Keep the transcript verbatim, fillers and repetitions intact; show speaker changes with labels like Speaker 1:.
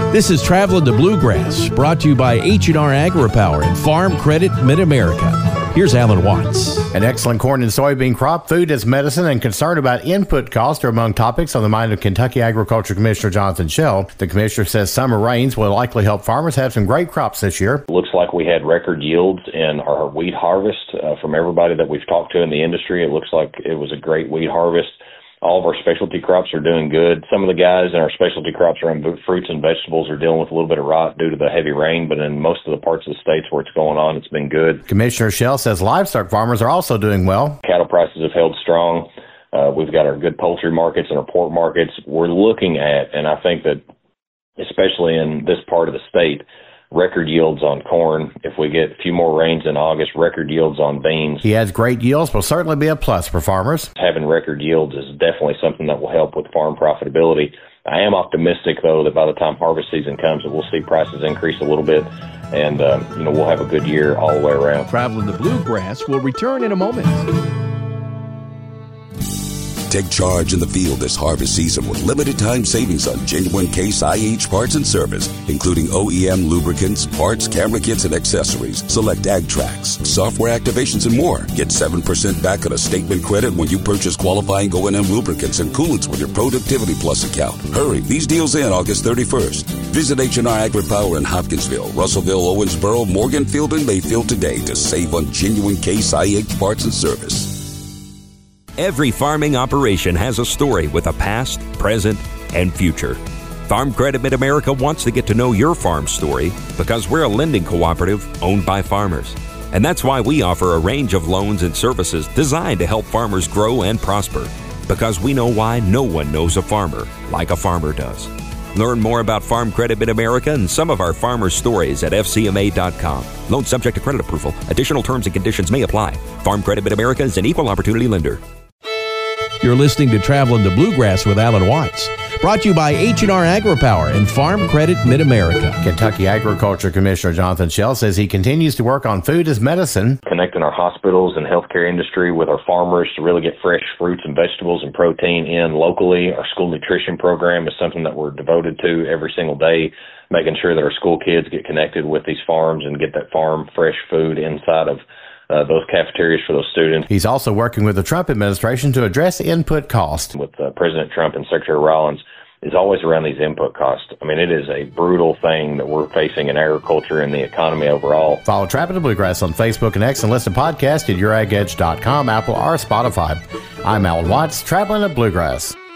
Speaker 1: This is Traveling the Bluegrass, brought to you by H and R AgriPower and Farm Credit Mid-America. Here's Alan Watts.
Speaker 2: An excellent corn and soybean crop, food as medicine, and concern about input costs are among topics on the mind of Kentucky Agriculture Commissioner Jonathan Schell. The commissioner says summer rains will likely help farmers have some great crops this year.
Speaker 3: It looks like we had record yields in our wheat harvest. Uh, from everybody that we've talked to in the industry, it looks like it was a great wheat harvest. All of our specialty crops are doing good. Some of the guys in our specialty crops around fruits and vegetables are dealing with a little bit of rot due to the heavy rain, but in most of the parts of the states where it's going on, it's been good.
Speaker 2: Commissioner Schell says livestock farmers are also doing well.
Speaker 3: Cattle prices have held strong. Uh, we've got our good poultry markets and our pork markets. We're looking at, and I think that especially in this part of the state, record yields on corn. If we get a few more rains in August, record yields on beans.
Speaker 2: He adds great yields will certainly be a plus for farmers.
Speaker 3: Having record yields is definitely something that will help with farm profitability. I am optimistic, though, that by the time harvest season comes, that we'll see prices increase a little bit, and uh, you know, we'll have a good year all the way around.
Speaker 1: Traveling the Bluegrass will return in a moment.
Speaker 4: Take charge in the field this harvest season with limited time savings on genuine Case I H parts and service, including O E M lubricants, parts, camera kits, and accessories. Select AgTrax, software activations, and more. Get seven percent back on a statement credit when you purchase qualifying O and M lubricants and coolants with your Productivity Plus account. Hurry, these deals end August thirty-first. Visit H and R AgriPower in Hopkinsville, Russellville, Owensboro, Morganfield, and Mayfield today to save on genuine Case I H parts and service.
Speaker 5: Every farming operation has a story with a past, present, and future. Farm Credit Mid-America wants to get to know your farm story because we're a lending cooperative owned by farmers. And that's why we offer a range of loans and services designed to help farmers grow and prosper, because we know why no one knows a farmer like a farmer does. Learn more about Farm Credit Mid-America and some of our farmer stories at F C M A dot com. Loan subject to credit approval. Additional terms and conditions may apply. Farm Credit Mid-America is an equal opportunity lender.
Speaker 1: You're listening to Traveling the Bluegrass with Alan Watts, brought to you by H and R AgriPower and Farm Credit Mid-America.
Speaker 2: Kentucky Agriculture Commissioner Jonathan Schell says he continues to work on food as medicine.
Speaker 3: Connecting our hospitals and healthcare industry with our farmers to really get fresh fruits and vegetables and protein in locally. Our school nutrition program is something that we're devoted to every single day, making sure that our school kids get connected with these farms and get that farm fresh food inside of Uh, those cafeterias for those students.
Speaker 2: He's also working with the Trump administration to address input costs.
Speaker 3: With uh, President Trump and Secretary Rollins is always around these input costs. I mean, it is a brutal thing that we're facing in agriculture and the economy overall.
Speaker 2: Follow Trapping the Bluegrass on Facebook and X and listen to podcasts at your ag edge dot com, Apple, or Spotify. I'm Alan Watts, Traveling the Bluegrass.